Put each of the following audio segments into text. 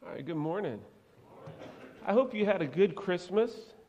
All right, good morning. I hope you had a good Christmas.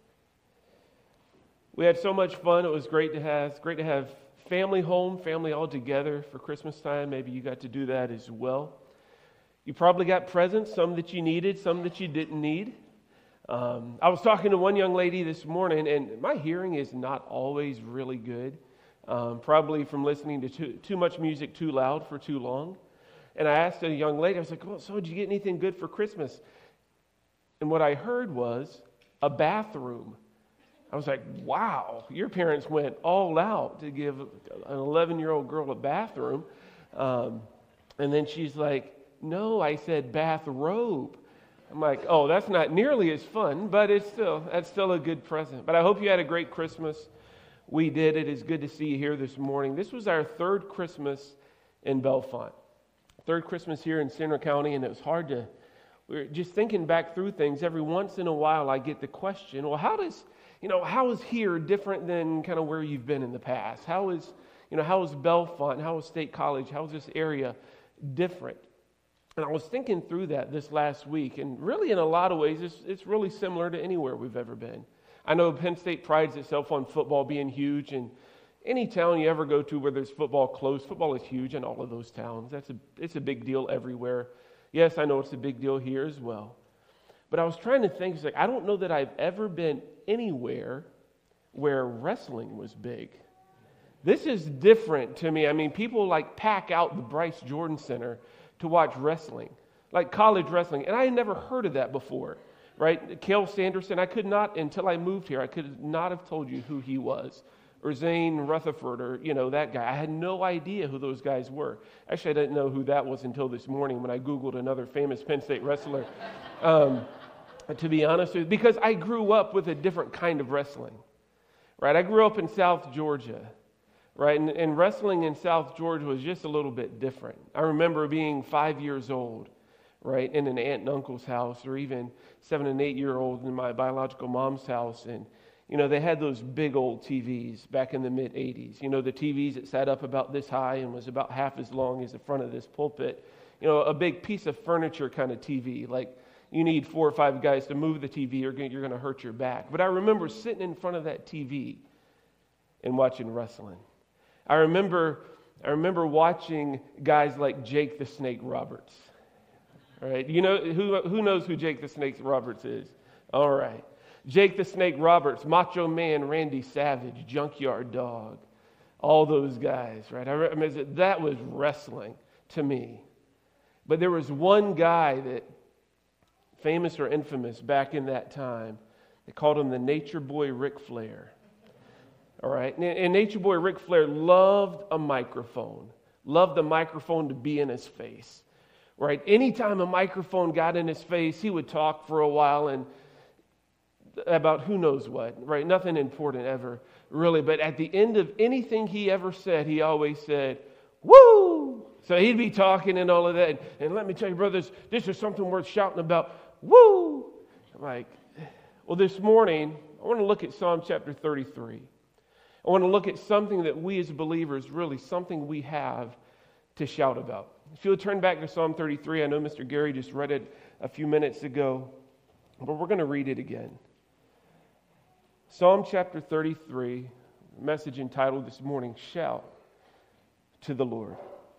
We had so much fun. It was great to have family home, family all together for Christmas time. Maybe you got to do that as well. You probably got presents, some that you needed, some that you didn't need. I was talking to one young lady this morning, and my hearing is not always really good, probably from listening to too much music too loud for too long. And I asked a young lady, I was like, well, so did you get anything good for Christmas? And what I heard was a bathroom. I was like, wow, your parents went all out to give an 11-year-old girl a bathroom. And then she's like, no, I said bathrobe. I'm like, oh, that's not nearly as fun, but that's still a good present. But I hope you had a great Christmas. We did. It is good to see you here this morning. This was our third Christmas in Bellefonte. Third Christmas here in Centre County, and it was hard to, we were just thinking back through things. Every once in a while I get the question, well, how is here different than kind of where you've been in the past? How is Bellefonte, how is State College, how is this area different? And I was thinking through that this last week, and really in a lot of ways, it's really similar to anywhere we've ever been. I know Penn State prides itself on football being huge, and any town you ever go to where there's football close, football is huge in all of those towns. It's a big deal everywhere. Yes, I know it's a big deal here as well. But I was trying to think, it's like, I don't know that I've ever been anywhere where wrestling was big. This is different to me. I mean, people like pack out the Bryce Jordan Center to watch wrestling, like college wrestling. And I had never heard of that before, right? Cale Sanderson, I could not, until I moved here, I could not have told you who he was. Or Zane Rutherford, or, that guy. I had no idea who those guys were. Actually, I didn't know who that was until this morning when I Googled another famous Penn State wrestler, to be honest with you, because I grew up with a different kind of wrestling, right? I grew up in South Georgia, right? And wrestling in South Georgia was just a little bit different. I remember being 5 years old, right, in an aunt and uncle's house, or even 7 and 8 year old in my biological mom's house, and they had those big old TVs back in the mid-'80s. The TVs that sat up about this high and was about half as long as the front of this pulpit. A big piece of furniture kind of TV. Like, you need 4 or 5 guys to move the TV or you're going to hurt your back. But I remember sitting in front of that TV and watching wrestling. I remember watching guys like Jake the Snake Roberts. All right? Who knows who Jake the Snake Roberts is? All right. Jake the Snake Roberts, Macho Man Randy Savage, Junkyard Dog, all those guys, right? I mean, that was wrestling to me. But there was one guy that, famous or infamous back in that time, they called him the Nature Boy Ric Flair. All right? And Nature Boy Ric Flair loved a microphone to be in his face, right? Anytime a microphone got in his face, he would talk for a while and about who knows what, right? Nothing important ever, really. But at the end of anything he ever said, he always said, woo! So he'd be talking and all of that. And let me tell you, brothers, this is something worth shouting about. Woo! I'm like, well, this morning, I want to look at Psalm chapter 33. I want to look at something that we as believers, really something we have to shout about. If you'll turn back to Psalm 33, I know Mr. Gary just read it a few minutes ago, but we're going to read it again. Psalm chapter 33, message entitled this morning, Shout to the Lord.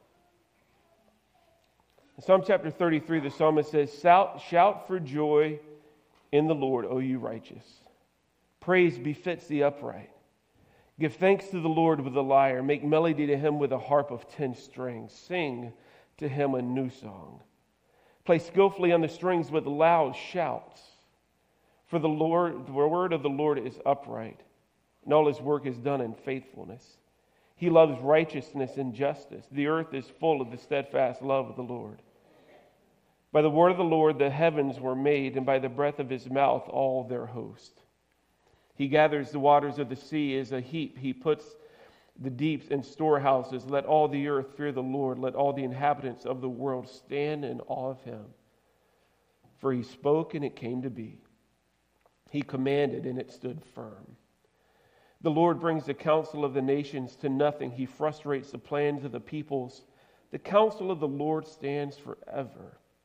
In Psalm chapter 33, the psalmist says, Shout for joy in the Lord, O you righteous. Praise befits the upright. Give thanks to the Lord with a lyre. Make melody to him with a harp of 10 strings. Sing to him a new song. Play skillfully on the strings with loud shouts. For the word of the Lord is upright, and all his work is done in faithfulness. He loves righteousness and justice. The earth is full of the steadfast love of the Lord. By the word of the Lord the heavens were made, and by the breath of his mouth all their host. He gathers the waters of the sea as a heap. He puts the deeps in storehouses. Let all the earth fear the Lord. Let all the inhabitants of the world stand in awe of him. For he spoke, and it came to be. He commanded, and it stood firm. The Lord brings the counsel of the nations to nothing. He frustrates the plans of the peoples. The counsel of the Lord stands forever.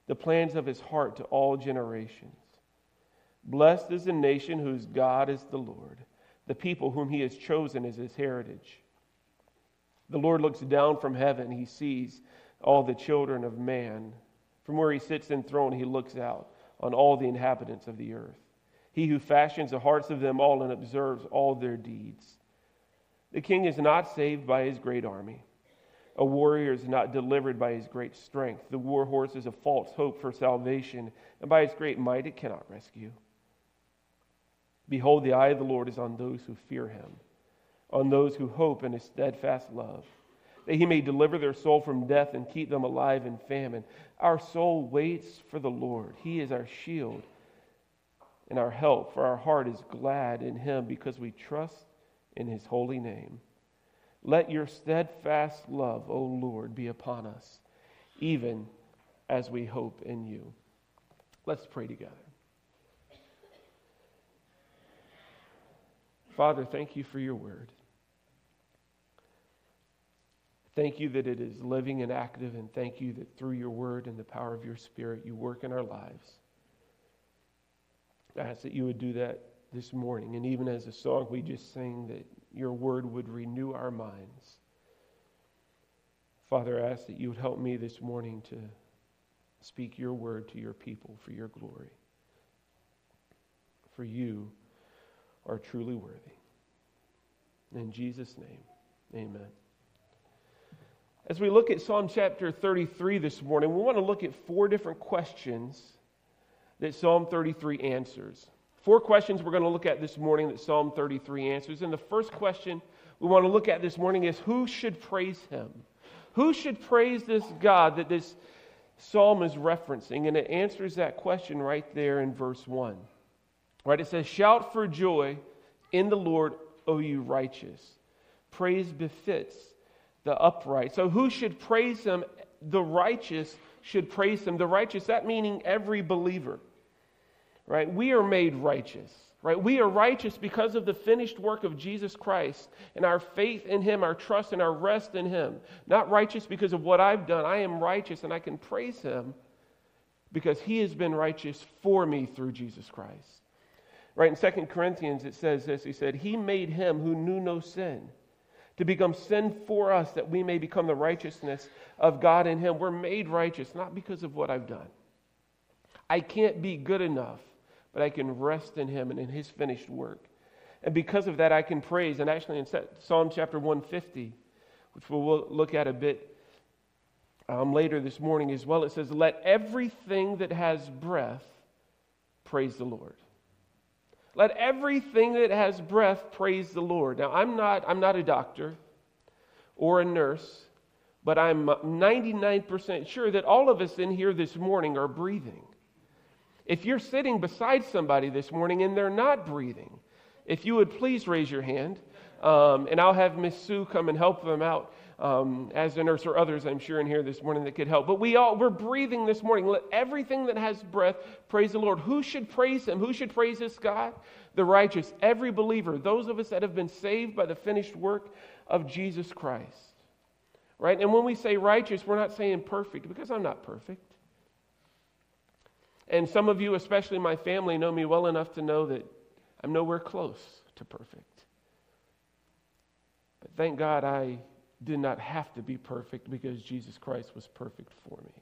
the plans of his heart to all generations. Blessed is the nation whose God is the Lord, the people whom he has chosen as his heritage. The Lord looks down from heaven. He sees all the children of man. From where he sits enthroned, he looks out on all the inhabitants of the earth. He who fashions the hearts of them all and observes all their deeds. The king is not saved by his great army. A warrior is not delivered by his great strength. The war horse is a false hope for salvation, and by its great might it cannot rescue. Behold, the eye of the Lord is on those who fear him, on those who hope in his steadfast love, that he may deliver their soul from death and keep them alive in famine. Our soul waits for the Lord. He is our shield and our help, for our heart is glad in him because we trust in his holy name. Let your steadfast love, O Lord, be upon us, even as we hope in you. Let's pray together. Father, thank you for your word. Thank you that it is living and active, and thank you that through your word and the power of your Spirit, you work in our lives. I ask that you would do that this morning, and even as a song we just sang, that your word would renew our minds. Father, I ask that you would help me this morning to speak your word to your people for your glory. For you are truly worthy. In Jesus' name, amen. As we look at Psalm chapter 33 this morning, we want to look at 4 different questions that Psalm 33 answers. 4 questions we're going to look at this morning that Psalm 33 answers. And the first question we want to look at this morning is, who should praise him? Who should praise this God that this psalm is referencing? And it answers that question right there in verse 1. Right? It says, shout for joy in the Lord, O you righteous. Praise befits the upright. So who should praise him? The righteous should praise him. The righteous, that meaning every believer. Right? We are made righteous. Right? We are righteous because of the finished work of Jesus Christ and our faith in him, our trust and our rest in him. Not righteous because of what I've done. I am righteous and I can praise him because he has been righteous for me through Jesus Christ. Right? In 2 Corinthians it says this. He said, he made him who knew no sin to become sin for us, that we may become the righteousness of God in him. We're made righteous not because of what I've done. I can't be good enough, but I can rest in him and in his finished work. And because of that, I can praise. And actually in Psalm chapter 150, which we'll look at a bit later this morning as well, it says, let everything that has breath praise the Lord. Let everything that has breath praise the Lord. Now, I'm not a doctor or a nurse, but I'm 99% sure that all of us in here this morning are breathing. If you're sitting beside somebody this morning and they're not breathing, if you would please raise your hand, and I'll have Miss Sue come and help them out as a nurse, or others I'm sure in here this morning that could help. But we're breathing this morning. Let everything that has breath praise the Lord. Who should praise him? Who should praise this God? The righteous, every believer, those of us that have been saved by the finished work of Jesus Christ. Right? And when we say righteous, we're not saying perfect, because I'm not perfect. And some of you, especially my family, know me well enough to know that I'm nowhere close to perfect. But thank God I did not have to be perfect, because Jesus Christ was perfect for me.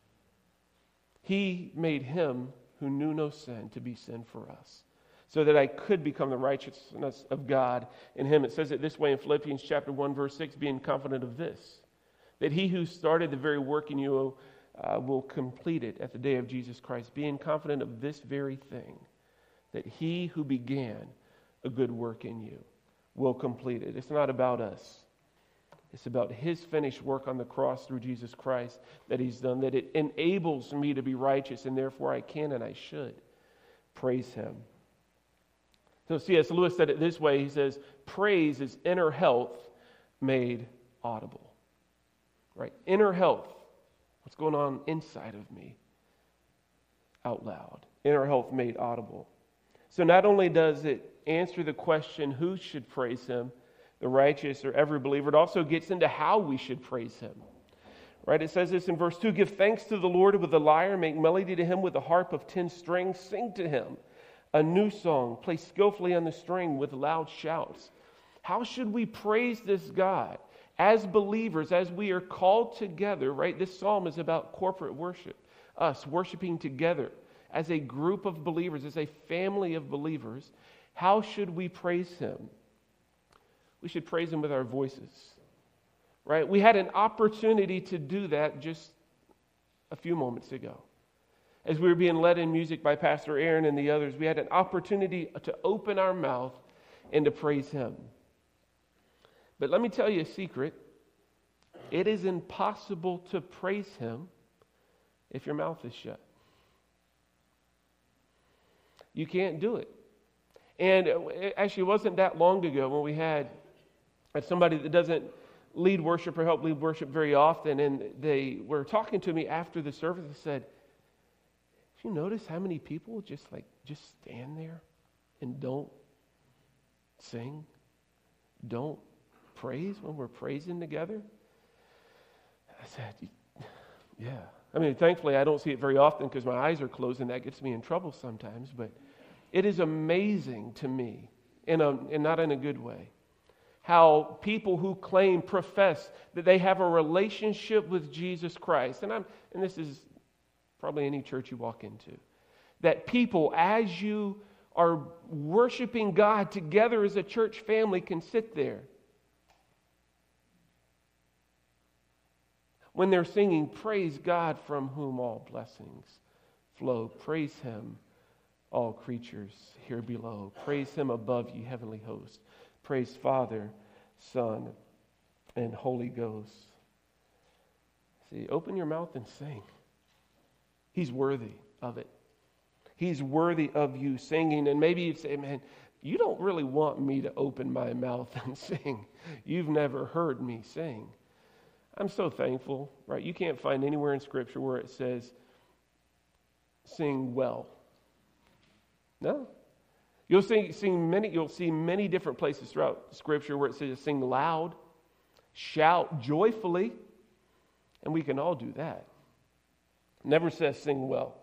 He made him who knew no sin to be sin for us, so that I could become the righteousness of God in him. It says it this way in Philippians chapter 1, verse 6, being confident of this, that he who started the very work in you will complete it at the day of Jesus Christ, being confident of this very thing, that he who began a good work in you will complete it. It's not about us. It's about his finished work on the cross through Jesus Christ that he's done, that it enables me to be righteous, and therefore I can and I should praise him. So C.S. Lewis said it this way. He says, praise is inner health made audible. Right? Inner health. What's going on inside of me? Out loud. Inner health made audible. So not only does it answer the question, who should praise him, the righteous or every believer, it also gets into how we should praise him. Right? It says this in verse 2, give thanks to the Lord with the lyre, make melody to him with the harp of 10 strings, sing to him a new song, play skillfully on the string with loud shouts. How should we praise this God? As believers, as we are called together, right? This psalm is about corporate worship, us worshiping together as a group of believers, as a family of believers. How should we praise him? We should praise him with our voices, right? We had an opportunity to do that just a few moments ago. As we were being led in music by Pastor Aaron and the others, we had an opportunity to open our mouth and to praise him. But let me tell you a secret. It is impossible to praise him if your mouth is shut. You can't do it. And it actually wasn't that long ago when we had somebody that doesn't lead worship or help lead worship very often, and they were talking to me after the service and said, "Do you notice how many people just stand there and don't sing, don't praise when we're praising together?" I said, "Yeah." I mean, thankfully, I don't see it very often because my eyes are closed, and that gets me in trouble sometimes. But it is amazing to me, and not in a good way, how people who profess that they have a relationship with Jesus Christ, and this is probably any church you walk into, that people, as you are worshiping God together as a church family, can sit there when they're singing, "Praise God from whom all blessings flow. Praise him, all creatures here below. Praise him above, ye heavenly hosts. Praise Father, Son, and Holy Ghost." See, open your mouth and sing. He's worthy of it. He's worthy of you singing. And maybe you'd say, "Man, you don't really want me to open my mouth and sing. You've never heard me sing." I'm so thankful, right? You can't find anywhere in Scripture where it says, "Sing well." No. You'll see many different places throughout Scripture where it says, "Sing loud, shout joyfully," and we can all do that. It never says, "Sing well."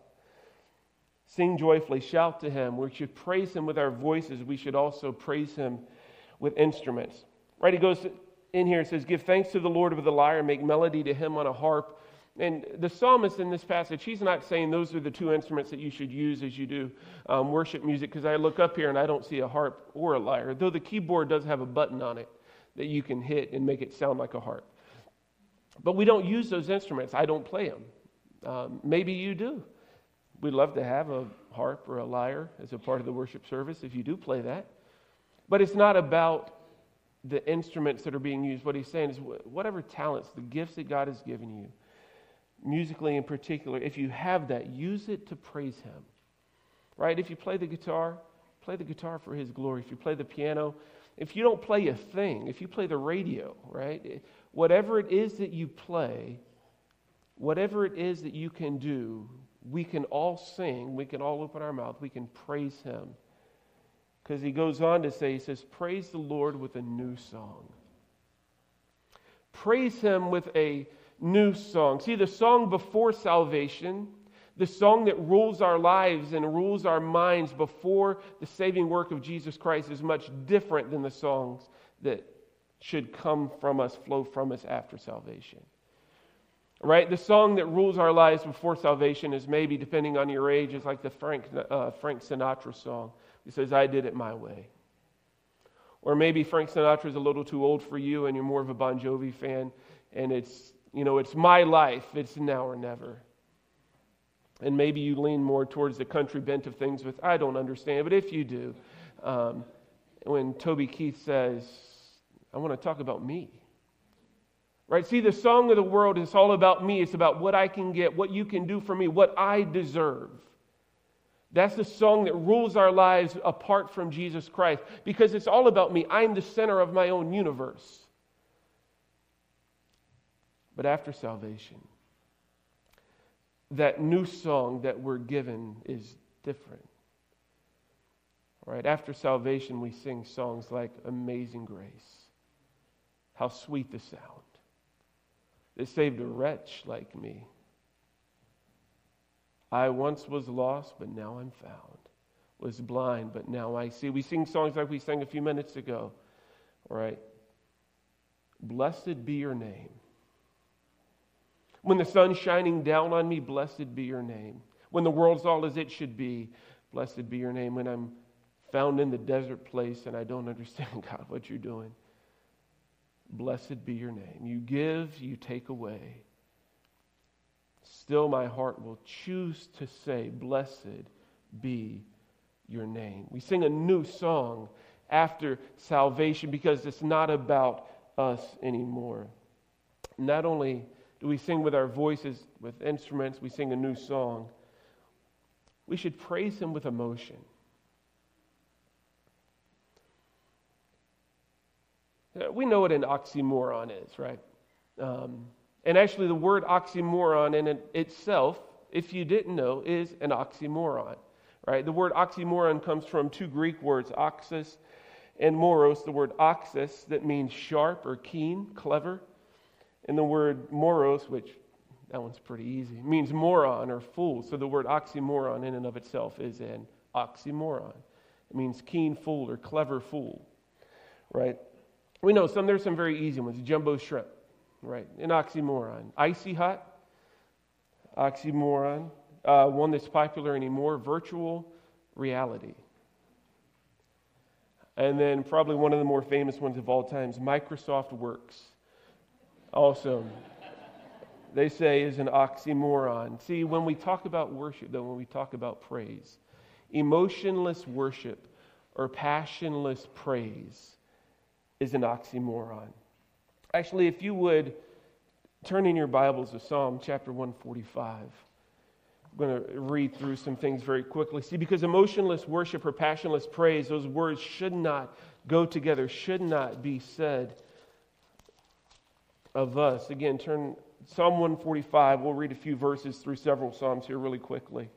Sing joyfully, shout to him. We should praise him with our voices. We should also praise him with instruments. Right? He goes in here and says, "Give thanks to the Lord with the lyre, make melody to him on a harp." And the psalmist in this passage, he's not saying those are the two instruments that you should use as you do worship music, because I look up here and I don't see a harp or a lyre, though the keyboard does have a button on it that you can hit and make it sound like a harp. But we don't use those instruments. I don't play them. Maybe you do. We'd love to have a harp or a lyre as a part of the worship service if you do play that. But it's not about the instruments that are being used. What he's saying is whatever talents, the gifts that God has given you, musically in particular, if you have that, use it to praise him. Right? If you play the guitar for his glory. If you play the piano, if you don't play a thing, if you play the radio, right? Whatever it is that you play, whatever it is that you can do, we can all sing, we can all open our mouth, we can praise him. Because he goes on to say, he says, "Praise the Lord with a new song." Praise him with a new song. See, the song before salvation, the song that rules our lives and rules our minds before the saving work of Jesus Christ, is much different than the songs that should come from us, flow from us after salvation. Right? The song that rules our lives before salvation is maybe, depending on your age, is like the Frank Sinatra song. He says, "I did it my way." Or maybe Frank Sinatra's a little too old for you and you're more of a Bon Jovi fan, and it's "My Life, it's now or never." And maybe you lean more towards the country bent of things with "I don't understand," but if you do, when Toby Keith says, "I want to talk about me." Right? See, the song of the world is all about me. It's about what I can get, what you can do for me, what I deserve. That's the song that rules our lives apart from Jesus Christ, because it's all about me. I'm the center of my own universe. But after salvation, that new song that we're given is different. Right? After salvation, we sing songs like "Amazing Grace." How sweet the sound that saved a wretch like me. I once was lost, but now I'm found. Was blind, but now I see. We sing songs like we sang a few minutes ago. All right. Blessed be your name. When the sun's shining down on me, blessed be your name. When the world's all as it should be, blessed be your name. When I'm found in the desert place and I don't understand, God, what you're doing, blessed be your name. You give, you take away. Still my heart will choose to say, blessed be your name. We sing a new song after salvation because it's not about us anymore. Not only do we sing with our voices, with instruments, we sing a new song, we should praise Him with emotion. We know what an oxymoron is, right? And actually the word oxymoron in it itself, if you didn't know, is an oxymoron, right? The word oxymoron comes from two Greek words, oxys and moros. The word oxys, that means sharp or keen, clever. And the word moros, which, that one's pretty easy, means moron or fool. So the word oxymoron in and of itself is an oxymoron. It means keen fool or clever fool, right? We know there's some very easy ones. Jumbo shrimp, right? An oxymoron. Icy hot, oxymoron. One that's popular anymore, virtual reality. And then probably one of the more famous ones of all times, Microsoft Works. Also, they say is an oxymoron. See, when we talk about worship, though, when we talk about praise, emotionless worship or passionless praise is an oxymoron. Actually, if you would turn in your Bibles to Psalm chapter 145. I'm going to read through some things very quickly. See, because emotionless worship or passionless praise, those words should not go together, should not be said of us. Again, turn Psalm 145. We'll read a few verses through several Psalms here really quickly.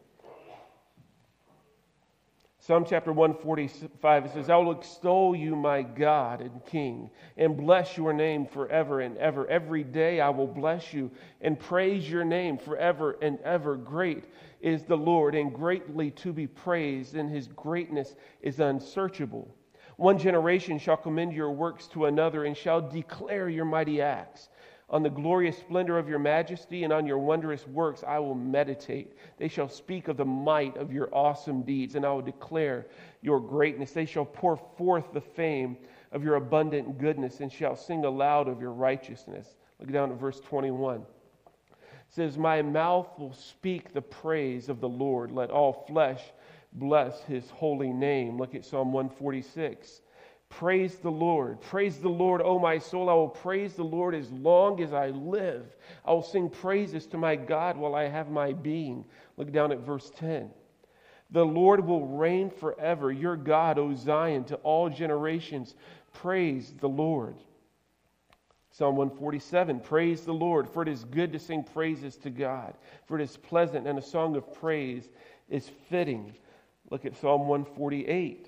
Psalm chapter 145, it says, I will extol you, my God and King, and bless your name forever and ever. Every day I will bless you and praise your name forever and ever. Great is the Lord, and greatly to be praised, and his greatness is unsearchable. One generation shall commend your works to another, and shall declare your mighty acts. On the glorious splendor of your majesty and on your wondrous works I will meditate. They shall speak of the might of your awesome deeds, and I will declare your greatness. They shall pour forth the fame of your abundant goodness, and shall sing aloud of your righteousness. Look down at verse 21. It says, my mouth will speak the praise of the Lord. Let all flesh bless his holy name. Look at Psalm 146. Praise the Lord, O my soul. I will praise the Lord as long as I live. I will sing praises to my God while I have my being. Look down at verse 10. The Lord will reign forever. Your God, O Zion, to all generations. Praise the Lord. Psalm 147, praise the Lord, for it is good to sing praises to God, for it is pleasant, and a song of praise is fitting. Look at Psalm 148.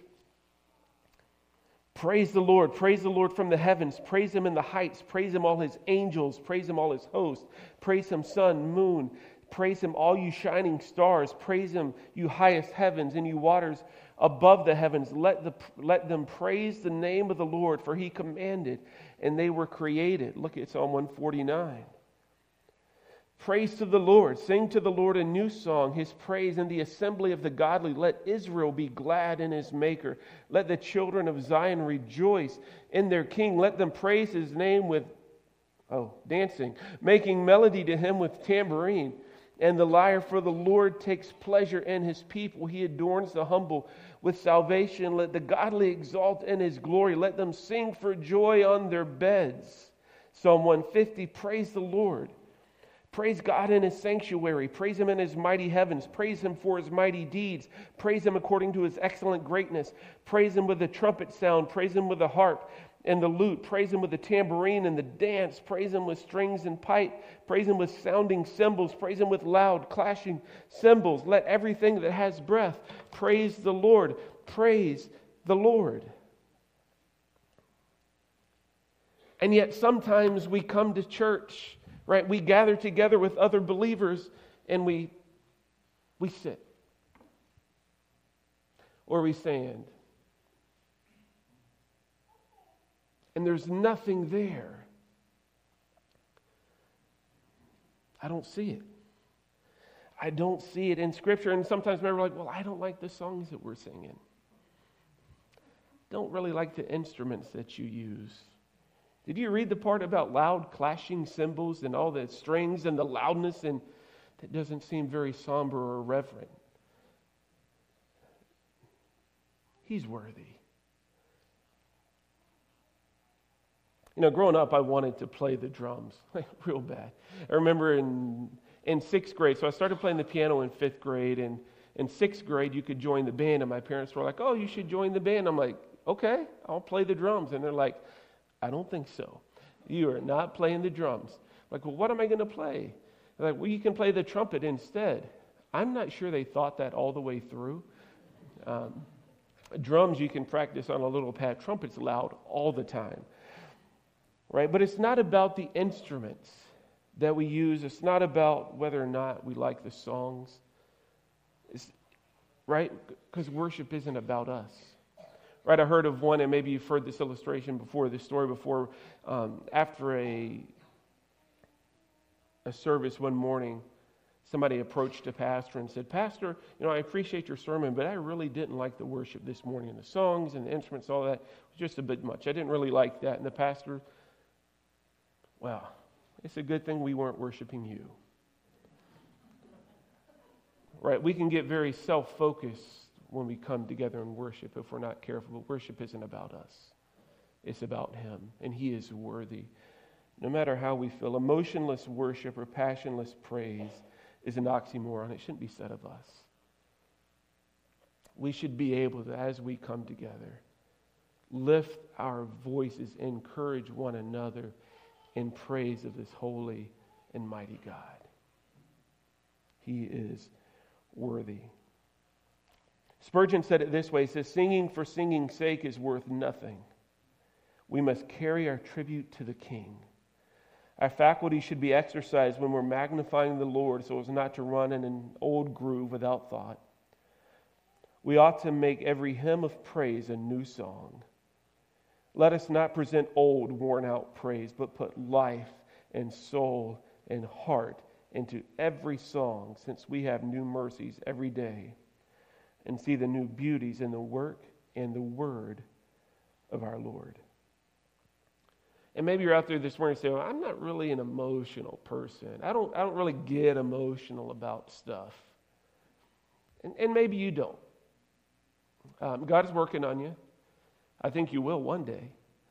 Praise the Lord from the heavens, praise him in the heights, praise him all his angels, praise him all his hosts, praise him sun, moon, praise him all you shining stars, praise him you highest heavens and you waters above the heavens. Let them praise the name of the Lord, for he commanded and they were created. Look at Psalm 149. Praise to the Lord. Sing to the Lord a new song, his praise in the assembly of the godly. Let Israel be glad in his maker. Let the children of Zion rejoice in their king. Let them praise his name with dancing, making melody to him with tambourine and the lyre, for the Lord takes pleasure in his people. He adorns the humble with salvation. Let the godly exalt in his glory. Let them sing for joy on their beds. Psalm 150, praise the Lord. Praise God in his sanctuary. Praise him in his mighty heavens. Praise him for his mighty deeds. Praise him according to his excellent greatness. Praise him with the trumpet sound. Praise him with the harp and the lute. Praise him with the tambourine and the dance. Praise him with strings and pipe. Praise him with sounding cymbals. Praise him with loud clashing cymbals. Let everything that has breath praise the Lord. Praise the Lord. And yet sometimes we come to church right? We gather together with other believers and we sit or we stand. And there's nothing there. I don't see it. I don't see it in Scripture. And sometimes we're like, well, I don't like the songs that we're singing. Don't really like the instruments that you use. Did you read the part about loud clashing cymbals and all the strings and the loudness? And that doesn't seem very somber or reverent. He's worthy. You know, growing up, I wanted to play the drums, like real bad. I remember in 6th grade, so I started playing the piano in 5th grade, and in 6th grade, you could join the band, and my parents were like, oh, you should join the band. I'm like, okay, I'll play the drums. And they're like, I don't think so. You are not playing the drums. I'm like, well, what am I going to play? They're like, well, you can play the trumpet instead. I'm not sure they thought that all the way through. Drums you can practice on a little pad. Trumpet's loud all the time. Right? But it's not about the instruments that we use. It's not about whether or not we like the songs. Right? Because worship isn't about us. Right? I heard of one, and maybe you've heard this illustration before, this story before. After a service one morning, somebody approached a pastor and said, Pastor, you know, I appreciate your sermon, but I really didn't like the worship this morning, and the songs and the instruments, all that. It was just a bit much. I didn't really like that. And the pastor, well, it's a good thing we weren't worshiping you. Right? We can get very self-focused when we come together and worship if we're not careful. But worship isn't about us. It's about Him, and He is worthy. No matter how we feel, emotionless worship or passionless praise is an oxymoron. It shouldn't be said of us. We should be able to, as we come together, lift our voices, encourage one another in praise of this holy and mighty God. He is worthy. Spurgeon said it this way. He says, singing for singing's sake is worth nothing. We must carry our tribute to the King. Our faculty should be exercised when we're magnifying the Lord so as not to run in an old groove without thought. We ought to make every hymn of praise a new song. Let us not present old, worn-out praise, but put life and soul and heart into every song, since we have new mercies every day, and see the new beauties in the work and the word of our Lord. And maybe you're out there this morning saying, well, I'm not really an emotional person. I don't really get emotional about stuff. And maybe you don't. God is working on you. I think you will one day.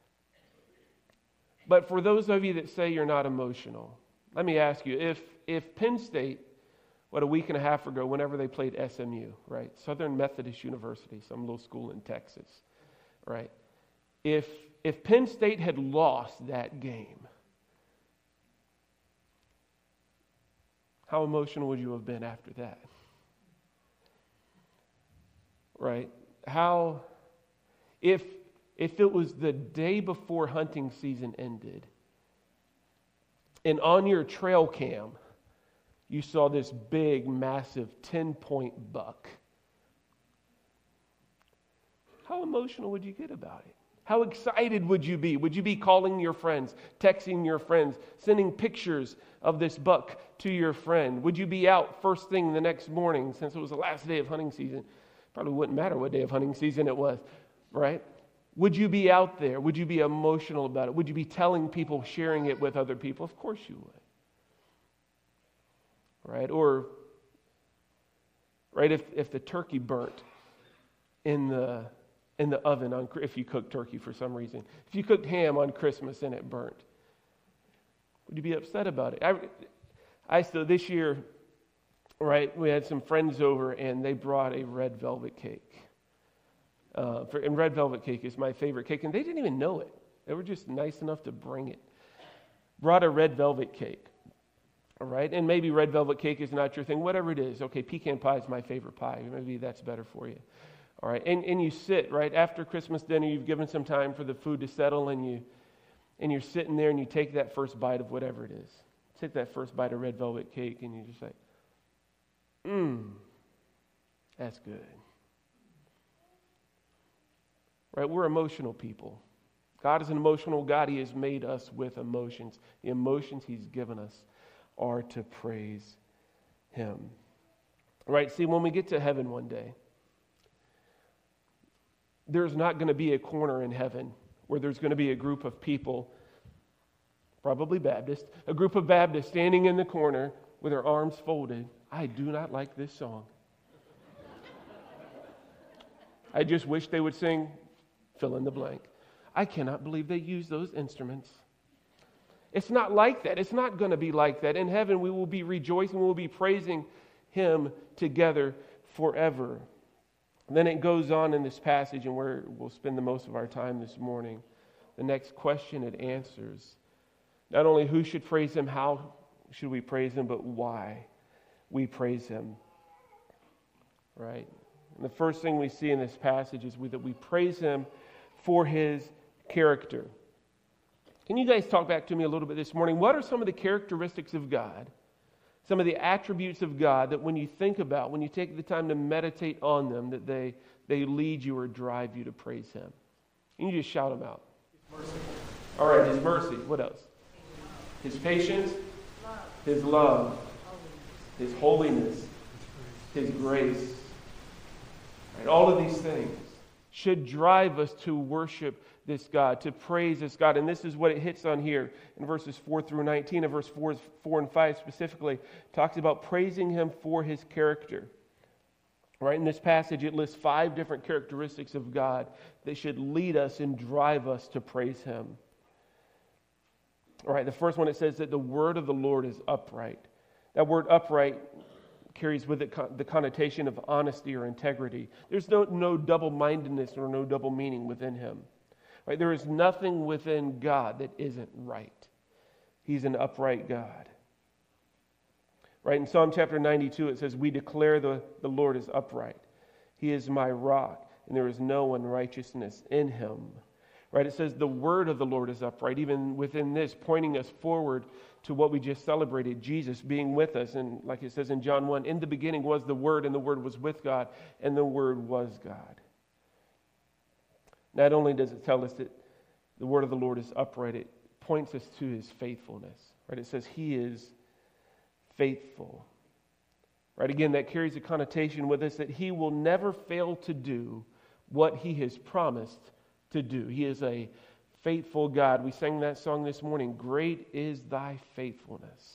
But for those of you that say you're not emotional, let me ask you, if Penn State, a week and a half ago, whenever they played SMU, right? Southern Methodist University, some little school in Texas, right? If Penn State had lost that game, how emotional would you have been after that? Right? If it was the day before hunting season ended, and on your trail cam, you saw this big, massive 10-point buck, how emotional would you get about it? How excited would you be? Would you be calling your friends, texting your friends, sending pictures of this buck to your friend? Would you be out first thing the next morning since it was the last day of hunting season? Probably wouldn't matter what day of hunting season it was, right? Would you be out there? Would you be emotional about it? Would you be telling people, sharing it with other people? Of course you would. Right? Or, right, if the turkey burnt in the oven, if you cooked turkey for some reason. If you cooked ham on Christmas and it burnt, would you be upset about it? I still, this year, right, we had some friends over and they brought a red velvet cake. And red velvet cake is my favorite cake, and they didn't even know it. They were just nice enough to bring it. Brought a red velvet cake. All right, and maybe red velvet cake is not your thing, whatever it is. Okay, pecan pie is my favorite pie. Maybe that's better for you. All right, and you sit, right, after Christmas dinner, you've given some time for the food to settle, and you're sitting there and you take that first bite of whatever it is. take that first bite of red velvet cake and you just say, that's good. Right? We're emotional people. God is an emotional God. He has made us with emotions. The emotions He's given us are to praise Him. Right? See, when we get to heaven one day, there's not going to be a corner in heaven where there's going to be a group of people, probably Baptist, a group of Baptists standing in the corner with their arms folded. I do not like this song. I just wish they would sing fill in the blank. I cannot believe they use those instruments. It's not like that. It's not going to be like that. In heaven, we will be rejoicing. We will be praising Him together forever. And then it goes on in this passage, and we'll spend the most of our time this morning. The next question it answers. Not only who should praise Him, how should we praise Him, but why we praise Him. Right? And the first thing we see in this passage is that we praise Him for His character. Can you guys talk back to me a little bit this morning? What are some of the characteristics of God, some of the attributes of God that when you think about, when you take the time to meditate on them, that they lead you or drive you to praise Him? Can you just shout them out? His mercy. All right, His mercy. What else? His patience, His love, His holiness, His grace. Right, all of these things should drive us to worship this God, to praise this God. And this is what it hits on here in verses 4 through 19. And verse 4 and 5 specifically talks about praising Him for His character. Right, in this passage, it lists 5 different characteristics of God that should lead us and drive us to praise Him. All right, the first one, it says that the word of the Lord is upright. That word upright carries with it the connotation of honesty or integrity. There's no double-mindedness or no double meaning within Him. Right? There is nothing within God that isn't right. He's an upright God. Right? In Psalm chapter 92, it says, we declare the Lord is upright. He is my rock, and there is no unrighteousness in Him. Right? It says the word of the Lord is upright. Even within this, pointing us forward to what we just celebrated, Jesus being with us. And like it says in John 1, in the beginning was the Word, and the Word was with God, and the Word was God. Not only does it tell us that the word of the Lord is upright, it points us to His faithfulness. Right? It says He is faithful. Right? Again, that carries a connotation with us that He will never fail to do what He has promised to do. He is a faithful God. We sang that song this morning, Great is Thy faithfulness.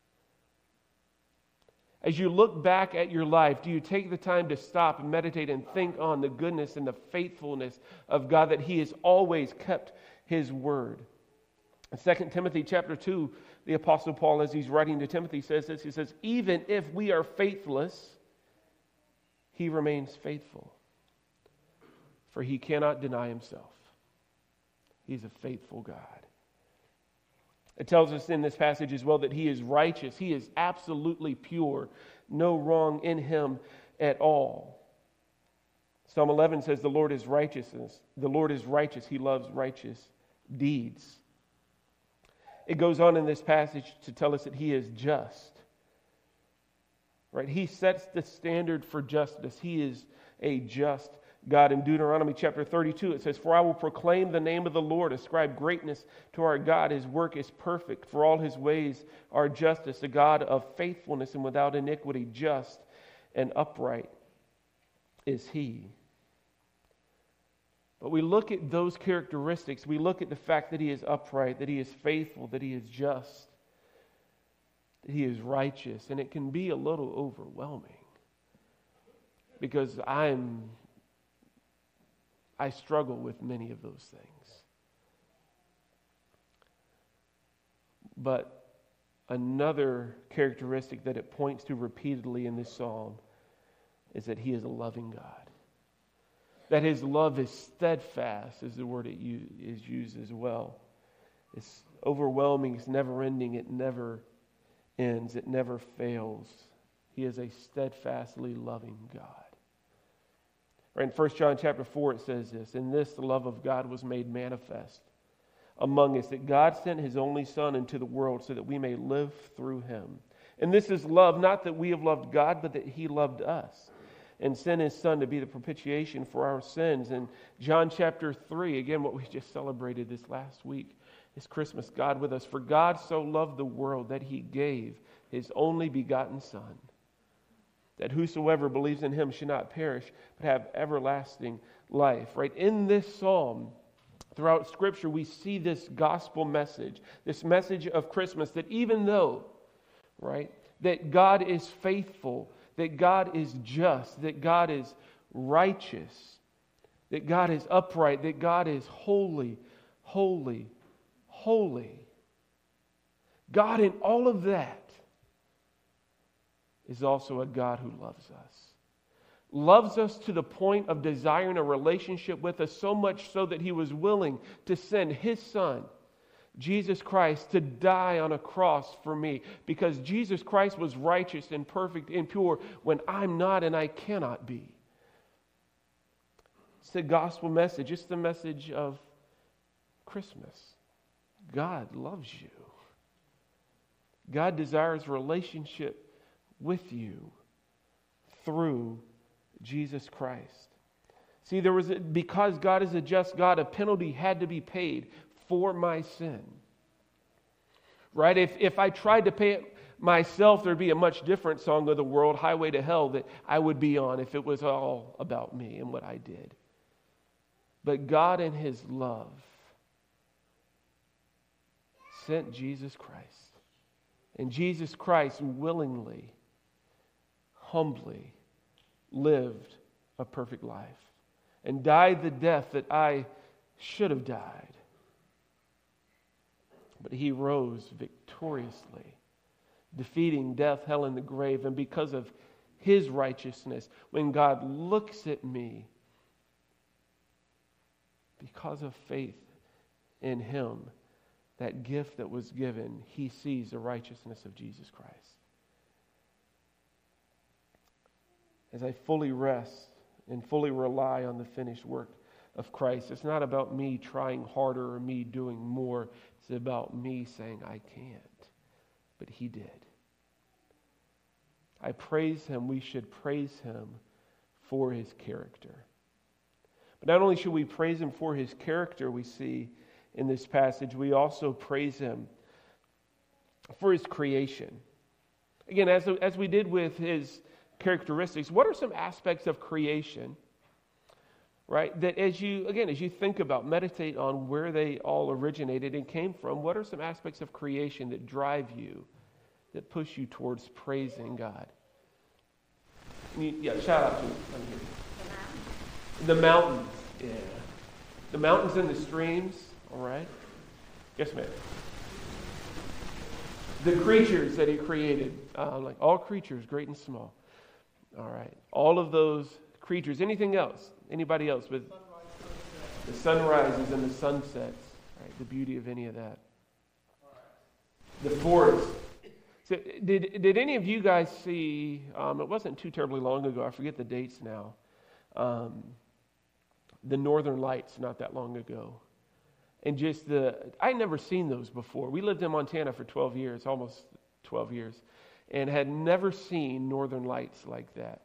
As you look back at your life, do you take the time to stop and meditate and think on the goodness and the faithfulness of God, that He has always kept His word? In 2 Timothy chapter 2, the Apostle Paul, as he's writing to Timothy, says this. He says, even if we are faithless, He remains faithful, for He cannot deny Himself. He's a faithful God. It tells us in this passage as well that He is righteous. He is absolutely pure. No wrong in Him at all. Psalm 11 says the Lord is righteousness. The Lord is righteous. He loves righteous deeds. It goes on in this passage to tell us that He is just. Right? He sets the standard for justice. He is a just God. In Deuteronomy chapter 32, it says, for I will proclaim the name of the Lord, ascribe greatness to our God. His work is perfect, for all His ways are justice, a God of faithfulness and without iniquity, just and upright is He. But we look at those characteristics, we look at the fact that He is upright, that He is faithful, that He is just, that He is righteous, and it can be a little overwhelming because I struggle with many of those things. But another characteristic that it points to repeatedly in this psalm is that He is a loving God. That His love is steadfast, is the word it is used as well. It's overwhelming, it's never ending, it never ends, it never fails. He is a steadfastly loving God. Right, in 1 John chapter 4 it says this, in this the love of God was made manifest among us, that God sent his only Son into the world so that we may live through him. And this is love, not that we have loved God, but that he loved us and sent his Son to be the propitiation for our sins. In John chapter 3, again, what we just celebrated this last week, is Christmas, God with us. For God so loved the world that he gave his only begotten Son, that whosoever believes in him should not perish, but have everlasting life. Right? In this psalm, throughout Scripture, we see this gospel message, this message of Christmas, that even though, right, that God is faithful, that God is just, that God is righteous, that God is upright, that God is holy, holy, holy. God, in all of that, is also a God who loves us. Loves us to the point of desiring a relationship with us, so much so that he was willing to send his Son, Jesus Christ, to die on a cross for me, because Jesus Christ was righteous and perfect and pure when I'm not and I cannot be. It's the gospel message. It's the message of Christmas. God loves you. God desires relationship with you through Jesus Christ. See, because God is a just God, a penalty had to be paid for my sin. Right? If I tried to pay it myself, there'd be a much different song of the world, Highway to Hell, that I would be on if it was all about me and what I did. But God in his love sent Jesus Christ. And Jesus Christ willingly, humbly lived a perfect life and died the death that I should have died. But he rose victoriously, defeating death, hell, and the grave. And because of his righteousness, when God looks at me, because of faith in him, that gift that was given, he sees the righteousness of Jesus Christ. As I fully rest and fully rely on the finished work of Christ, it's not about me trying harder or me doing more. It's about me saying, I can't. But he did. I praise him. We should praise him for his character. But not only should we praise him for his character, we see in this passage, we also praise him for his creation. Again, as we did with his characteristics, what are some aspects of creation, right, that as you think about, meditate on where they all originated and came from, what are some aspects of creation that drive you, that push you towards praising God? Shout out to him. The mountains. Yeah. The mountains and the streams. All right? Yes, ma'am. The creatures that he created, like all creatures, great and small. All right. All of those creatures. Anything else? Anybody else? With the sunrises and the sunsets. Right? The beauty of any of that. The forest. So did any of you guys see, it wasn't too terribly long ago, I forget the dates now, the Northern Lights not that long ago. And just I'd never seen those before. We lived in Montana for 12 years, almost 12 years, and had never seen Northern Lights like that.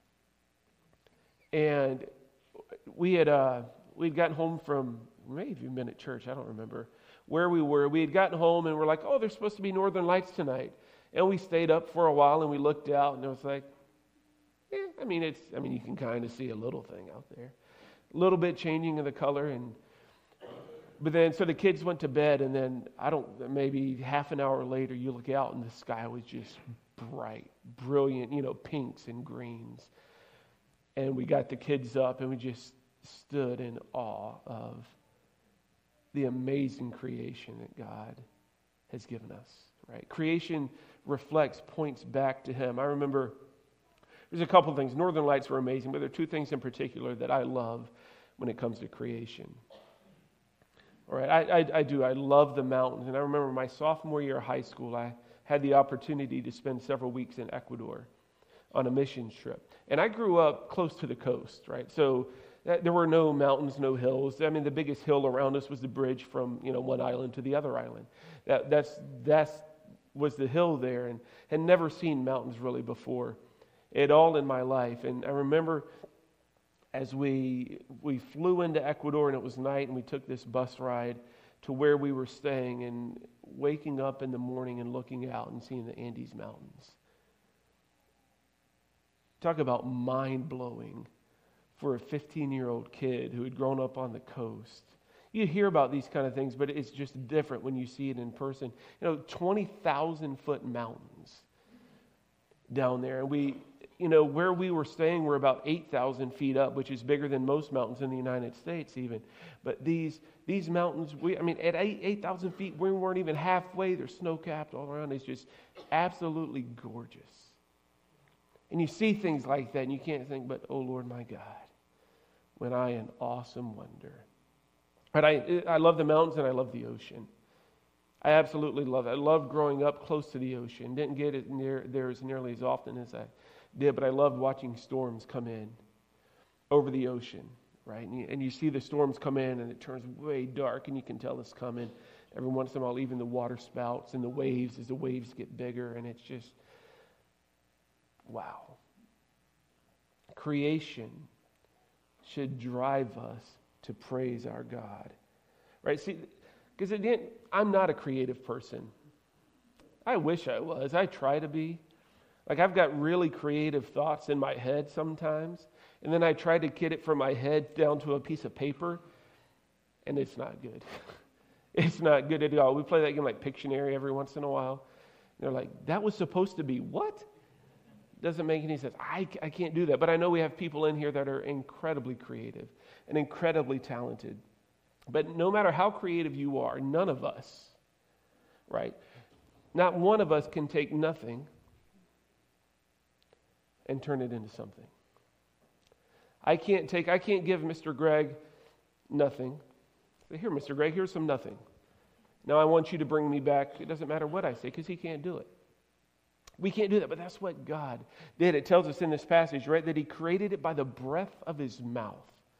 And we'd gotten home from, maybe even been at church, I don't remember where we were. We had gotten home and we're like, oh, there's supposed to be Northern Lights tonight. And we stayed up for a while and we looked out and it was like, you can kind of see a little thing out there. A little bit changing of the color. But then, so the kids went to bed, and then, maybe half an hour later, you look out, and the sky was just bright, brilliant, pinks and greens. And we got the kids up, and we just stood in awe of the amazing creation that God has given us, right? Creation points back to him. I remember there's a couple things. Northern Lights were amazing, but there are two things in particular that I love when it comes to creation. All right, I do. I love the mountains. And I remember my sophomore year of high school, I had the opportunity to spend several weeks in Ecuador on a mission trip. And I grew up close to the coast, right? So There were no mountains, no hills. I mean, the biggest hill around us was the bridge from, one island to the other island. That's was the hill there, and had never seen mountains really before at all in my life. And I remember as we flew into Ecuador, and it was night, and we took this bus ride to where we were staying, and waking up in the morning and looking out and seeing the Andes Mountains. Talk about mind-blowing for a 15-year-old kid who had grown up on the coast. You hear about these kind of things, but it's just different when you see it in person. 20,000-foot mountains down there. And where we were staying, we're about 8,000 feet up, which is bigger than most mountains in the United States even. But these mountains, at 8,000 feet, we weren't even halfway. They're snow-capped all around. It's just absolutely gorgeous. And you see things like that, and you can't think, but, oh, Lord, my God, when I in awesome wonder. But I love the mountains, and I love the ocean. I absolutely love it. I loved growing up close to the ocean. Didn't get it there as nearly as often as I did, but I loved watching storms come in over the ocean, right? And you see the storms come in, and it turns way dark, and you can tell it's coming. Every once in a while, even the water spouts and the waves, as the waves get bigger, and it's just, wow. Creation should drive us to praise our God, right? See, because I'm not a creative person. I wish I was. I try to be. Like, I've got really creative thoughts in my head sometimes, and then I try to get it from my head down to a piece of paper, and it's not good. It's not good at all. We play that game like Pictionary every once in a while. And they're like, that was supposed to be what? Doesn't make any sense. I can't do that. But I know we have people in here that are incredibly creative and incredibly talented. But no matter how creative you are, none of us, right? Not one of us can take nothing and turn it into something. I can't give Mr. Greg nothing. Say, here, Mr. Greg, here's some nothing. Now I want you to bring me back. It doesn't matter what I say, because he can't do it. We can't do that, but that's what God did. It tells us in this passage, right, that he created it by the breath of his mouth.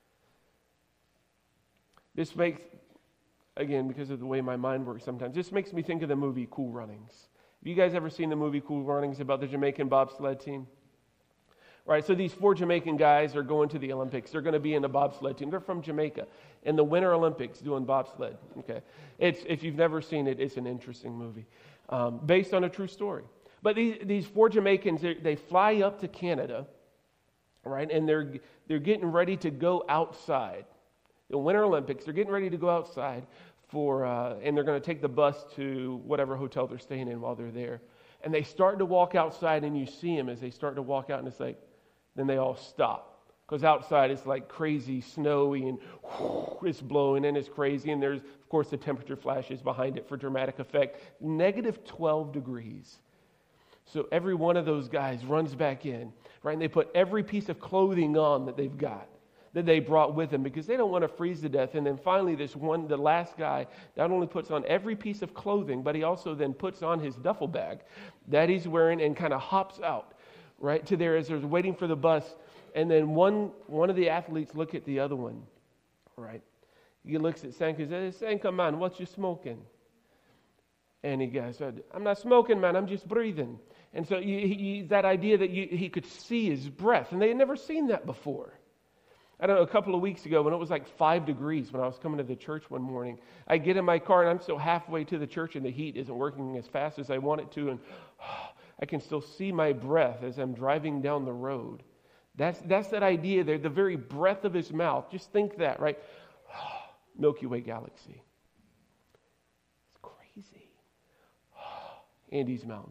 This makes, again, because of the way my mind works sometimes, this makes me think of the movie Cool Runnings. Have you guys ever seen the movie Cool Runnings about the Jamaican bobsled team? Right, so these 4 Jamaican guys are going to the Olympics. They're going to be in the bobsled team. They're from Jamaica, in the Winter Olympics doing bobsled. Okay, if you've never seen it, it's an interesting movie, based on a true story. But these 4 Jamaicans, they fly up to Canada, right? And they're getting ready to go outside. The Winter Olympics, they're getting ready to go outside and they're going to take the bus to whatever hotel they're staying in while they're there. And they start to walk outside, and you see them as they start to walk out, and it's like, then they all stop. Because outside it's like crazy snowy, and it's blowing, and it's crazy, and there's, of course, the temperature flashes behind it for dramatic effect. -12 degrees. So every one of those guys runs back in, right? And they put every piece of clothing on that they've got, that they brought with them, because they don't want to freeze to death. And then finally, the last guy, not only puts on every piece of clothing, but he also then puts on his duffel bag that he's wearing and kind of hops out, right, to there as they're waiting for the bus. And then one of the athletes look at the other one, right? He looks at Sanka and says, Sanka, man, what you smoking? And he goes, I'm not smoking, man, I'm just breathing. And so that idea that he could see his breath, and they had never seen that before. I don't know, a couple of weeks ago when it was like 5 degrees when I was coming to the church one morning, I get in my car and I'm still halfway to the church and the heat isn't working as fast as I want it to, and I can still see my breath as I'm driving down the road. That's that idea there, the very breath of his mouth. Just think that, right? Milky Way galaxy. It's crazy. Andes Mountains.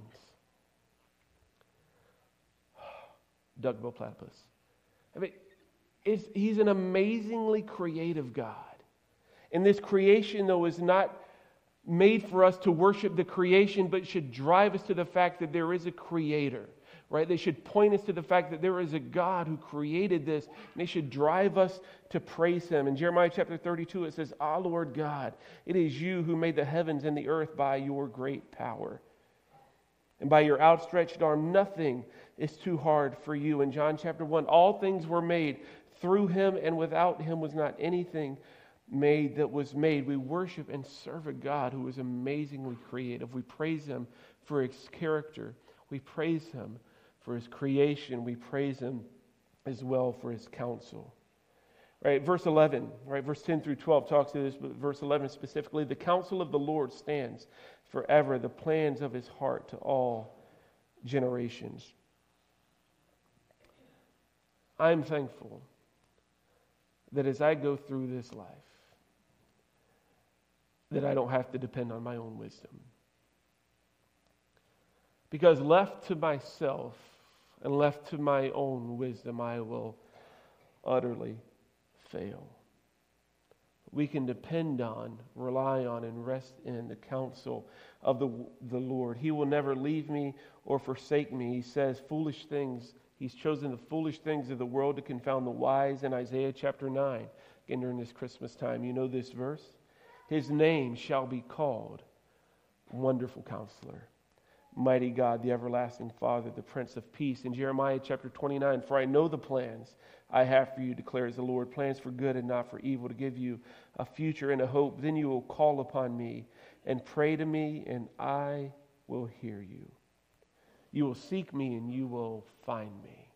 Duckbill platypus. I mean, he's an amazingly creative God. And this creation, though, is not made for us to worship the creation, but should drive us to the fact that there is a creator, right? They should point us to the fact that there is a God who created this, and they should drive us to praise him. In Jeremiah chapter 32, it says, Ah, Lord God, it is you who made the heavens and the earth by your great power. And by your outstretched arm, nothing is too hard for you. In John chapter 1, all things were made through him, and without him was not anything made that was made. We worship and serve a God who is amazingly creative. We praise him for his character. We praise him for his creation. We praise him as well for his counsel. Right, verse 11, right, verse 10 through 12 talks to this, but verse 11 specifically, the counsel of the Lord stands forever, the plans of his heart to all generations. I'm thankful that as I go through this life, that I don't have to depend on my own wisdom. Because left to myself and left to my own wisdom, I will utterly fail. We can depend on, rely on, and rest in the counsel of the Lord. He will never leave me or forsake me. He says foolish things. He's chosen the foolish things of the world to confound the wise in Isaiah chapter 9. Again, during this Christmas time, you know this verse? His name shall be called Wonderful Counselor, Mighty God, the Everlasting Father, the Prince of Peace. In Jeremiah chapter 29, for I know the plans I have for you, declares the Lord, plans for good and not for evil, to give you a future and a hope. Then you will call upon me and pray to me, and I will hear you. You will seek me, and you will find me.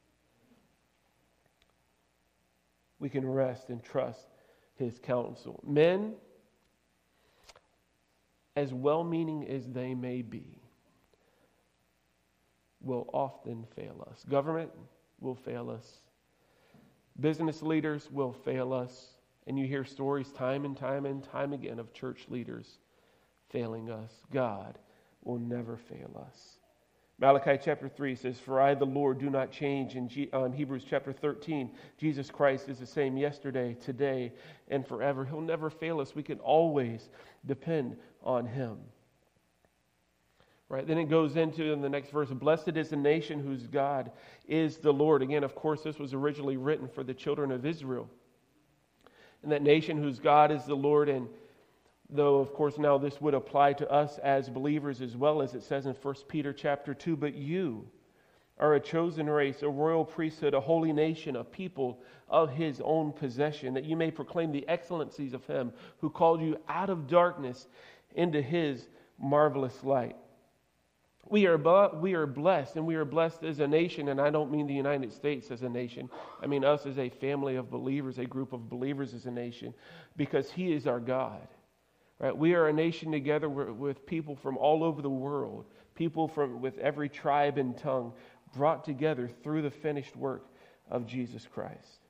We can rest and trust his counsel. Men, as well-meaning as they may be, will often fail us. Government will fail us. Business leaders will fail us. And you hear stories time and time again of church leaders failing us. God will never fail us. Malachi chapter 3 says, for I, the Lord, do not change. In Hebrews chapter 13, Jesus Christ is the same yesterday, today, and forever. He'll never fail us. We can always depend on him. Right, then it goes into, in the next verse, blessed is the nation whose God is the Lord. Again, of course, this was originally written for the children of Israel. And that nation whose God is the Lord, and though, of course, now this would apply to us as believers as well, as it says in 1 Peter chapter 2, but you are a chosen race, a royal priesthood, a holy nation, a people of his own possession, that you may proclaim the excellencies of him who called you out of darkness into his marvelous light. We are blessed, and we are blessed as a nation, and I don't mean the United States as a nation. I mean us as a family of believers, a group of believers as a nation, because he is our God. Right? We are a nation together with people from all over the world, people with every tribe and tongue, brought together through the finished work of Jesus Christ.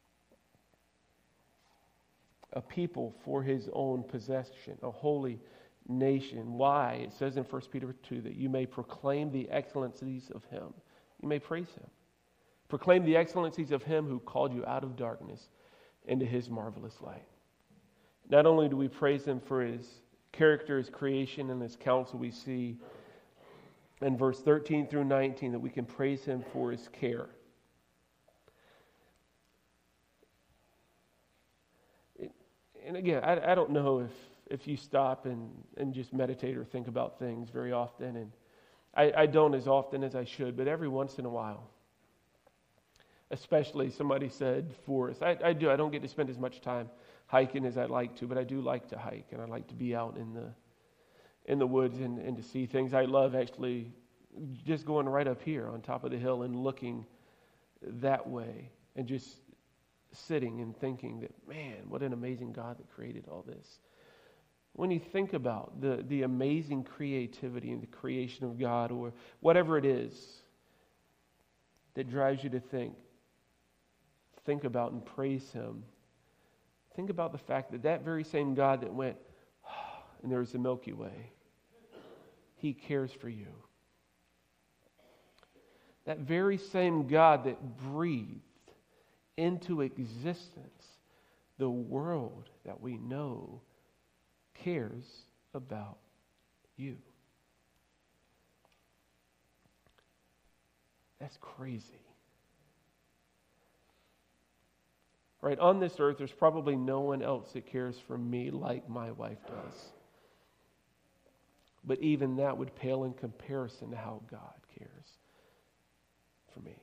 A people for his own possession, a holy nation. Why? It says in 1 Peter 2 that you may proclaim the excellencies of him. You may praise him. Proclaim the excellencies of him who called you out of darkness into his marvelous light. Not only do we praise him for his character, his creation, and his counsel, we see in verse 13 through 19 that we can praise him for his care. And again, I don't know if you stop and just meditate or think about things very often, and I don't as often as I should, but every once in a while, especially somebody said forest. I don't get to spend as much time hiking as I'd like to, but I do like to hike, and I like to be out in the woods and to see things. I love actually just going right up here on top of the hill and looking that way and just sitting and thinking that, man, what an amazing God that created all this. When you think about the amazing creativity and the creation of God, or whatever it is that drives you to think about and praise him, think about the fact that very same God that went, and there was the Milky Way, he cares for you. That very same God that breathed into existence the world that we know cares about you. That's crazy. Right, on this earth, there's probably no one else that cares for me like my wife does. But even that would pale in comparison to how God cares. for me.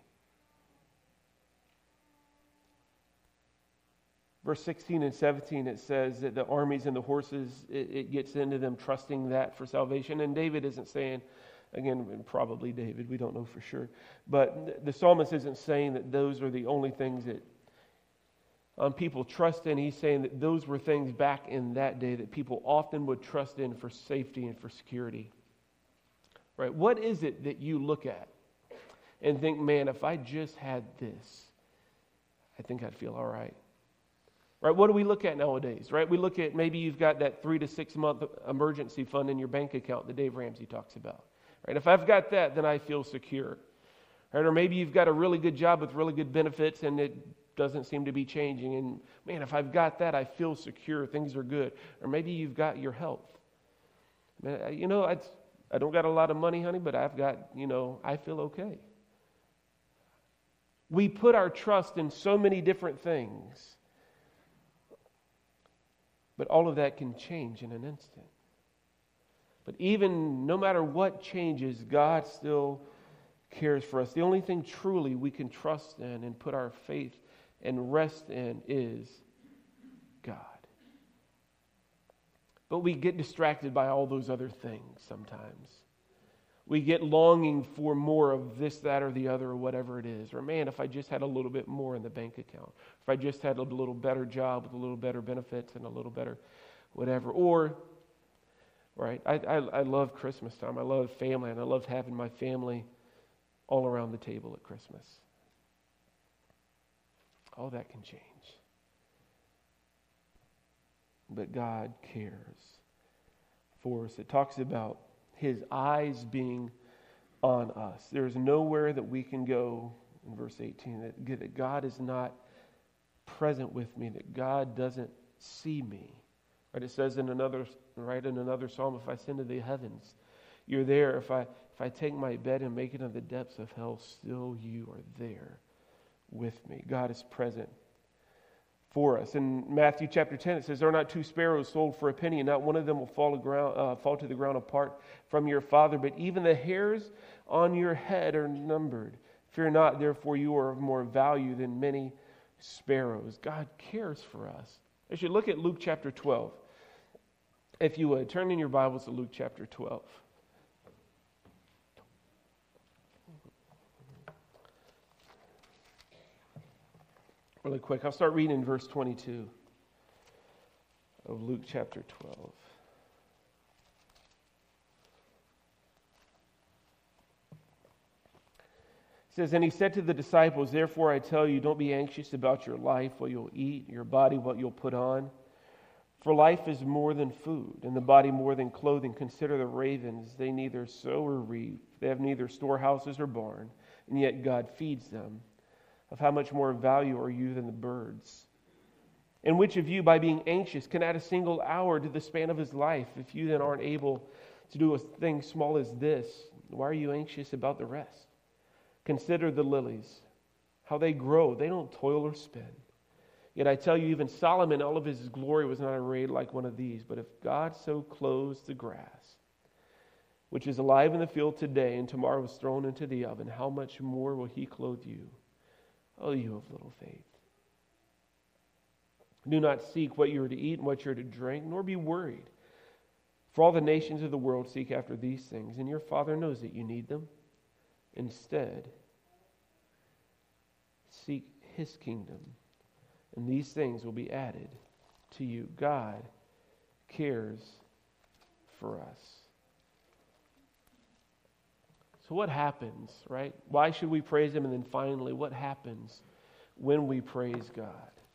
Verse 16 and 17, it says that the armies and the horses, it gets into them trusting that for salvation. And David isn't saying, again, probably David, we don't know for sure. But the psalmist isn't saying that those are the only things that people trust in. He's saying that those were things back in that day that people often would trust in for safety and for security. Right? What is it that you look at and think, man, if I just had this, I think I'd feel all right? Right? What do we look at nowadays? Right? We look at maybe you've got that 3 to 6 month emergency fund in your bank account that Dave Ramsey talks about. Right? If I've got that, then I feel secure. Right? Or maybe you've got a really good job with really good benefits and it doesn't seem to be changing. And man, if I've got that, I feel secure. Things are good. Or maybe you've got your health. Man, I don't got a lot of money, honey, but I've got, I feel okay. We put our trust in so many different things. But all of that can change in an instant. But even no matter what changes, God still cares for us. The only thing truly we can trust in and put our faith and rest in is God. But we get distracted by all those other things sometimes. We get longing for more of this, that, or the other, or whatever it is. Or, man, if I just had a little bit more in the bank account. If I just had a little better job with a little better benefits and a little better whatever. Or, right, I love Christmas time. I love family, and I love having my family all around the table at Christmas. All that can change. But God cares for us. It talks about His eyes being on us. There's nowhere that we can go, in verse 18, that God is not present with me, that God doesn't see me. Right? It says in another psalm, if I ascend to the heavens, you're there. If I take my bed and make it in the depths of hell, still you are there with me. God is present for us. In Matthew chapter 10, it says, there are not 2 sparrows sold for a penny, and not one of them will fall to the ground apart from your Father, but even the hairs on your head are numbered. Fear not, therefore you are of more value than many sparrows. God cares for us. As you look at Luke chapter 12, if you would, turn in your Bibles to Luke chapter 12. Really quick, I'll start reading in verse 22 of Luke chapter 12. It says, and he said to the disciples, therefore I tell you, don't be anxious about your life, what you'll eat, your body, what you'll put on. For life is more than food, and the body more than clothing. Consider the ravens, they neither sow or reap, they have neither storehouses or barn, and yet God feeds them. Of how much more value are you than the birds? And which of you, by being anxious, can add a single hour to the span of his life? If you then aren't able to do a thing small as this, why are you anxious about the rest? Consider the lilies, how they grow. They don't toil or spin. Yet I tell you, even Solomon, all of his glory was not arrayed like one of these. But if God so clothes the grass, which is alive in the field today and tomorrow is thrown into the oven, how much more will he clothe you? Oh, you of little faith. Do not seek what you are to eat and what you are to drink, nor be worried. For all the nations of the world seek after these things, and your Father knows that you need them. Instead, seek His kingdom, and these things will be added to you. God cares for us. So what happens, right? Why should we praise Him? And then finally, what happens when we praise God?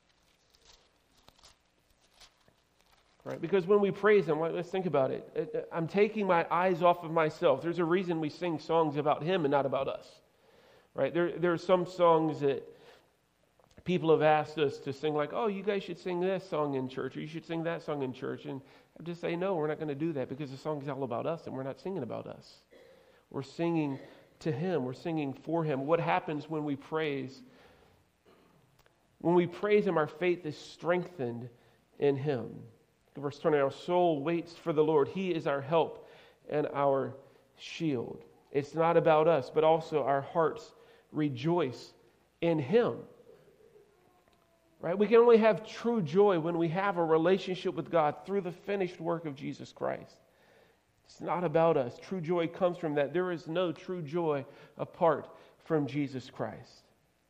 Right? Because when we praise Him, let's think about it. I'm taking my eyes off of myself. There's a reason we sing songs about Him and not about us. Right? There are some songs that people have asked us to sing, like, oh, you guys should sing this song in church, or you should sing that song in church. And I just say, no, we're not going to do that, because the song is all about us, and we're not singing about us. We're singing to Him. We're singing for Him. What happens when we praise? When we praise Him, our faith is strengthened in Him. Verse 20, our soul waits for the Lord. He is our help and our shield. It's not about us, but also our hearts rejoice in Him. Right? We can only have true joy when we have a relationship with God through the finished work of Jesus Christ. It's not about us. True joy comes from that. There is no true joy apart from Jesus Christ.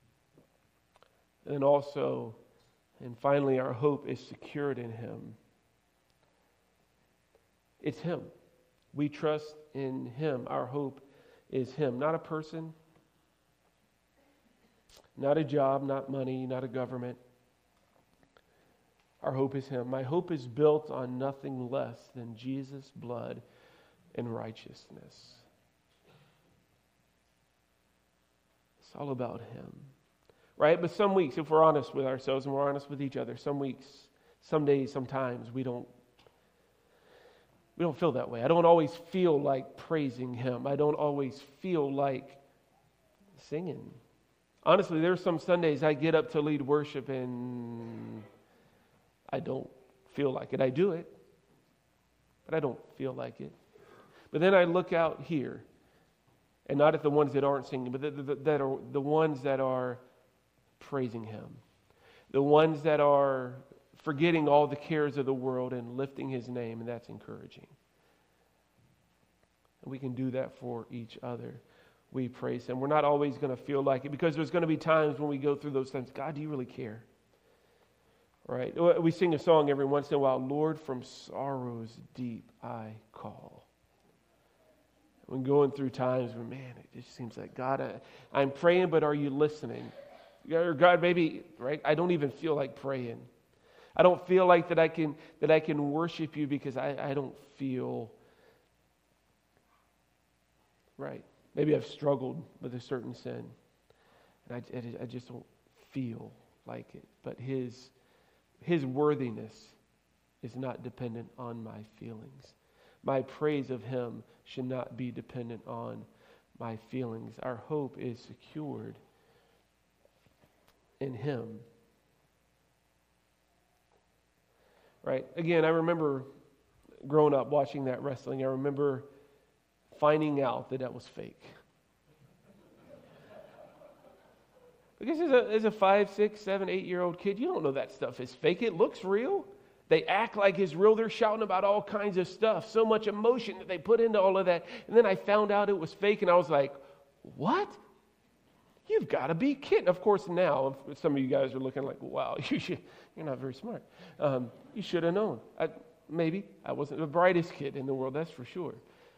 And also, and finally, our hope is secured in Him. It's Him. We trust in Him. Our hope is Him. Not a person, not a job, not money, not a government. Our hope is Him. My hope is built on nothing less than Jesus' blood and righteousness. It's all about Him. Right? But some weeks, if we're honest with ourselves and we're honest with each other, some weeks, some days, sometimes we don't feel that way. I don't always feel like praising Him. I don't always feel like singing. Honestly, there's some Sundays I get up to lead worship and I don't feel like it. I do it, but I don't feel like it. But then I look out here, and not at the ones that aren't singing, but that are the ones that are praising Him. The ones that are forgetting all the cares of the world and lifting His name, and that's encouraging. And we can do that for each other. We praise Him. We're not always going to feel like it, because there's going to be times when we go through those times. God, do you really care? Right? We sing a song every once in a while, Lord, from sorrows deep I call. When going through times where, man, it just seems like, God, I'm praying, but are you listening? Or God, maybe, right? I don't even feel like praying. I don't feel like that I can worship you because I don't feel right. Maybe I've struggled with a certain sin, and I just don't feel like it. But His worthiness is not dependent on my feelings. My praise of Him should not be dependent on my feelings. Our hope is secured in Him. Right? Again, I remember growing up watching that wrestling. I remember finding out that was fake. Because as a 5, 6, 7, 8-year-old kid, you don't know that stuff is fake. It looks real. They act like it's real. They're shouting about all kinds of stuff. So much emotion that they put into all of that. And then I found out it was fake, and I was like, what? You've got to be kidding. Of course, now, some of you guys are looking like, wow, you're not very smart. You should have known. Maybe. I wasn't the brightest kid in the world, that's for sure.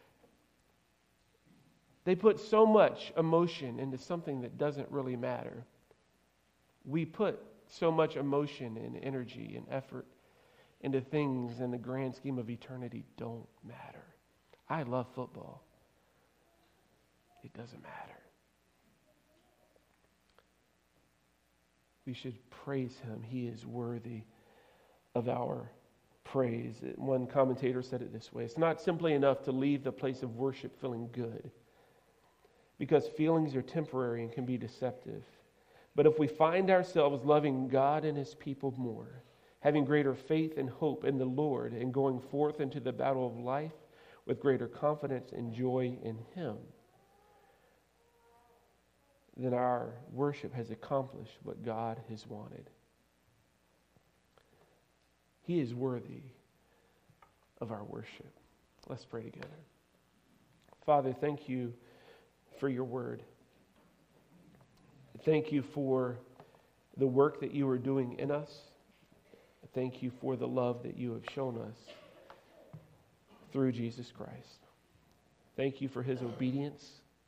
They put so much emotion into something that doesn't really matter. We put so much emotion and energy and effort into things in the grand scheme of eternity don't matter. I love football. It doesn't matter. We should praise Him. He is worthy of our praise. One commentator said it this way: it's not simply enough to leave the place of worship feeling good, because feelings are temporary and can be deceptive. But if we find ourselves loving God and His people more, having greater faith and hope in the Lord, and going forth into the battle of life with greater confidence and joy in Him, then our worship has accomplished what God has wanted. He is worthy of our worship. Let's pray together. Father, thank you for your word. Thank you for the work that you are doing in us. Thank you for the love that you have shown us through Jesus Christ. Thank you for His obedience,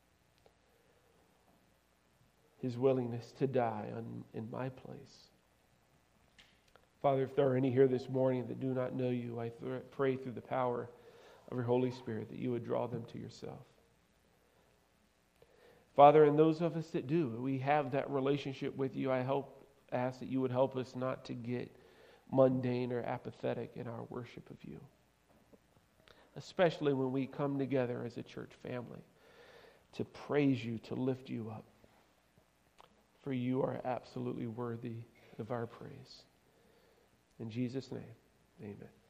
His willingness to die in my place. Father, if there are any here this morning that do not know you, I pray through the power of your Holy Spirit that you would draw them to yourself. Father, and those of us that do, we have that relationship with you, ask that you would help us not to get mundane or apathetic in our worship of you, especially when we come together as a church family to praise you, to lift you up, for you are absolutely worthy of our praise. In Jesus' name, amen.